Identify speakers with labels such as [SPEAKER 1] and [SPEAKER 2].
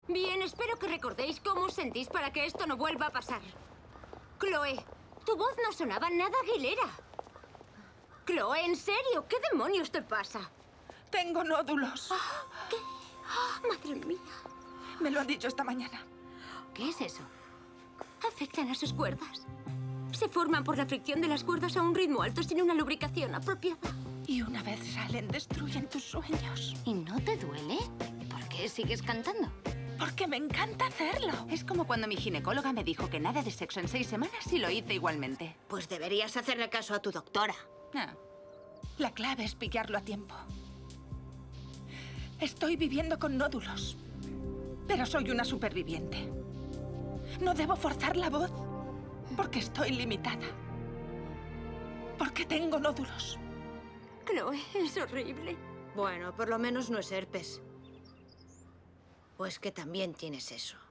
[SPEAKER 1] Bien, espero que recordéis cómo os sentís para que esto no vuelva a pasar. Chloe, tu voz no sonaba nada aguilera. Chloe, ¿en serio? ¿Qué demonios te pasa?
[SPEAKER 2] Tengo nódulos.
[SPEAKER 1] ¿Qué? Madre mía.
[SPEAKER 2] Me lo han dicho esta mañana.
[SPEAKER 1] ¿Qué es eso? Afectan a sus cuerdas. Se forman por la fricción de las cuerdas a un ritmo alto sin una lubricación apropiada.
[SPEAKER 2] Y una vez salen, destruyen tus sueños.
[SPEAKER 3] ¿Y no te duele? ¿Por qué sigues cantando?
[SPEAKER 2] Porque me encanta hacerlo.
[SPEAKER 4] Es como cuando mi ginecóloga me dijo que nada de sexo en 6 semanas y lo hice igualmente.
[SPEAKER 3] Pues deberías hacerle caso a tu doctora.
[SPEAKER 4] Ah.
[SPEAKER 2] La clave es pillarlo a tiempo. Estoy viviendo con nódulos. Pero soy una superviviente. No debo forzar la voz. Porque estoy limitada. Porque tengo nódulos.
[SPEAKER 1] Chloe, es horrible.
[SPEAKER 3] Bueno, por lo menos no es herpes. ¿O es que también tienes eso?